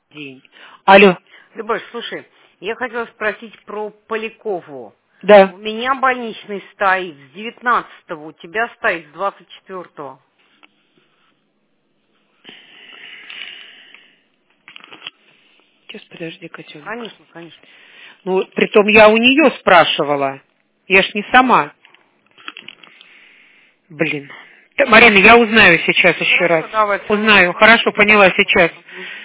день. Алло. Любовь, слушай, я хотела спросить про Полякову. Да. У меня больничный стоит с 19-го, у тебя стоит с 24-го. Сейчас, подожди, Катюнь. Конечно, конечно. Ну, притом я у нее спрашивала. Я ж не сама. Блин. Марина, я узнаю сейчас еще раз. Давай, Узнаю. Хорошо, поняла сейчас.